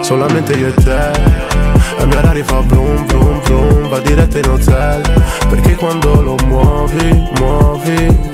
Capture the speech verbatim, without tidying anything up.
solamente io e te. La mia Rari fa brum brum brum, va diretta in hotel, perché quando lo muovi, muovi